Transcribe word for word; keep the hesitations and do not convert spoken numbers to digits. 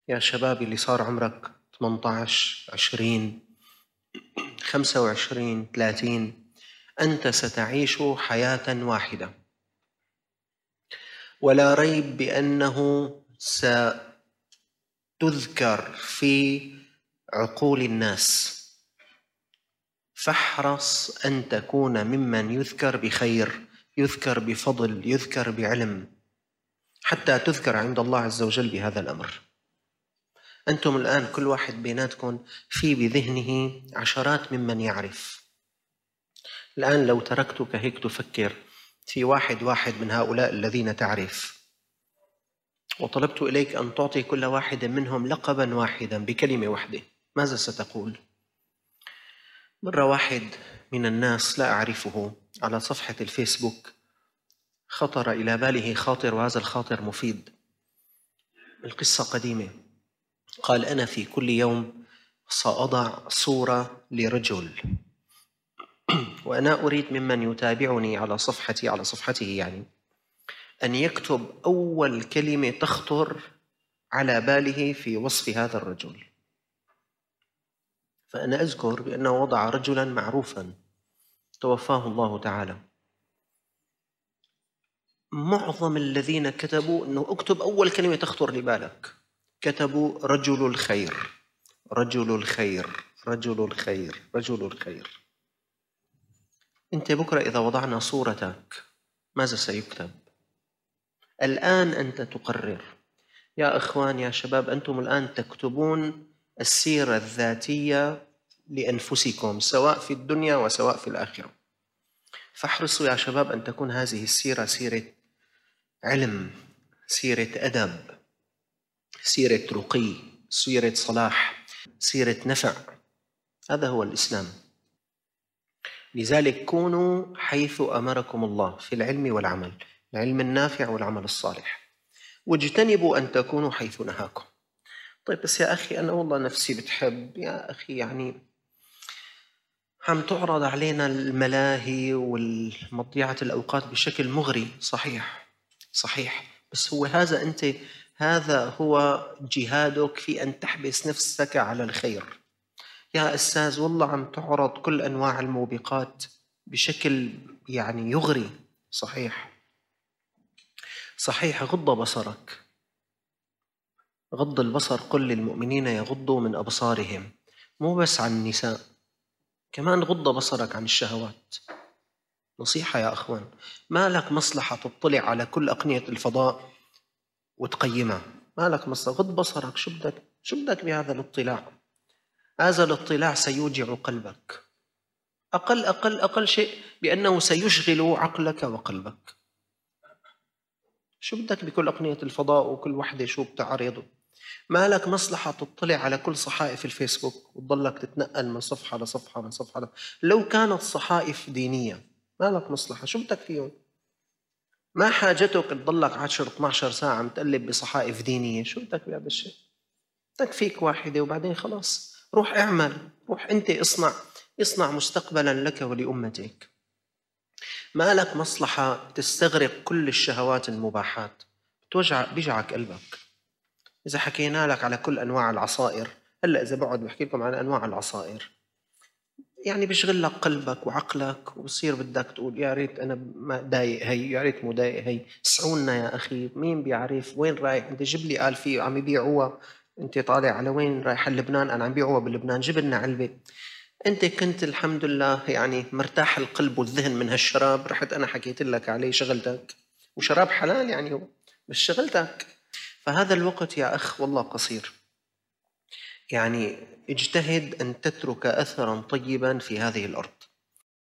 يا شباب اللي صار عمرك ثمانية عشر عشرين خمسة وعشرين ثلاثين، أنت ستعيش حياة واحدة، ولا ريب بأنه ستذكر في عقول الناس. فاحرص أن تكون ممن يذكر بخير، يذكر بفضل، يذكر بعلم، حتى تذكر عند الله عز وجل بهذا الأمر. أنتم الآن كل واحد بيناتكم في بذهنه عشرات ممن يعرف. الآن لو تركتك هيك تفكر في واحد واحد من هؤلاء الذين تعرف، وطلبت إليك أن تعطي كل واحد منهم لقبا واحدا بكلمة واحدة، ماذا ستقول؟ مرة واحد من الناس لا أعرفه على صفحة الفيسبوك خطر إلى باله خاطر، وهذا الخاطر مفيد. القصة قديمة. قال: أنا في كل يوم سأضع صورة لرجل، وأنا أريد ممن يتابعني على صفحتي على صفحته يعني أن يكتب أول كلمة تخطر على باله في وصف هذا الرجل. فأنا أذكر بأنه وضع رجلا معروفا توفاه الله تعالى. معظم الذين كتبوا أنه اكتب أول كلمة تخطر لبالك، كتبوا رجل الخير، رجل الخير، رجل الخير، رجل الخير. أنت بكرة إذا وضعنا صورتك ماذا سيكتب؟ الآن أنت تقرر. يا إخوان يا شباب، أنتم الآن تكتبون السيرة الذاتية لأنفسكم، سواء في الدنيا وسواء في الآخرة. فاحرصوا يا شباب أن تكون هذه السيرة سيرة علم، سيرة أدب، سيرة رقي، سيرة صلاح، سيرة نفع. هذا هو الإسلام. لذلك كونوا حيث أمركم الله في العلم والعمل، العلم النافع والعمل الصالح، واجتنبوا أن تكونوا حيث نهاكم. طيب بس يا أخي أنا والله نفسي بتحب، يا أخي يعني عم تعرض علينا الملاهي والمضيعة الأوقات بشكل مغري. صحيح صحيح، بس هو هذا أنت هذا هو جهادك في أن تحبس نفسك على الخير. يا أستاذ والله عم تعرض كل أنواع الموبقات بشكل يعني يغري. صحيح صحيح، غض بصرك، غض البصر. قل للمؤمنين يغضوا من أبصارهم، مو بس عن النساء، كمان غض بصرك عن الشهوات. نصيحة يا أخوان، ما لك مصلحة تطلع على كل أقنية الفضاء وتقيمها، ما لك مصلحة. غض بصرك. شو بدك شو بدك بهذا الاطلاع؟ هذا الاطلاع سيوجع قلبك، أقل أقل أقل شيء بأنه سيشغل عقلك وقلبك. شو بدك بكل أقنية الفضاء وكل وحدة شو بتعرضه؟ ما لك مصلحة تطلع على كل صحائف الفيسبوك وتضلك تتنقل من صفحة لصفحة من صفحة ل... لو كانت صحائف دينية ما لك مصلحة، شو بدك فيهم؟ ما حاجتك تضلك عشر اثني عشر ساعة متقلب بصحائف دينية، شو بدك بهذا الشيء؟ تكفيك واحدة وبعدين خلاص روح اعمل، روح أنت اصنع اصنع مستقبلا لك ولأمتك. ما لك مصلحة تستغرق كل الشهوات المباحات، بتوجع بيجعك قلبك. إذا حكينا لك على كل أنواع العصائر، هلأ إذا بقعد بحكي لكم عن أنواع العصائر يعني بيشغل لك قلبك وعقلك، وبصير بدك تقول يا ريت أنا ما دايق هي، يا ريت مو دايق هي. اسعونا يا أخي، مين بيعرف وين رايح أنت؟ جيب لي قال فيه عم يبيعوها، أنت طالع على وين رايح؟ لبنان؟ أنا عم بيعوها بلبنان، جيب لنا علبة. أنت كنت الحمد لله يعني مرتاح القلب والذهن من هالشراب، رحت أنا حكيت لك عليه شغلتك، وشراب حلال يعني هو، بس شغلتك. فهذا الوقت يا أخ والله قصير، يعني اجتهد أن تترك أثراً طيباً في هذه الأرض.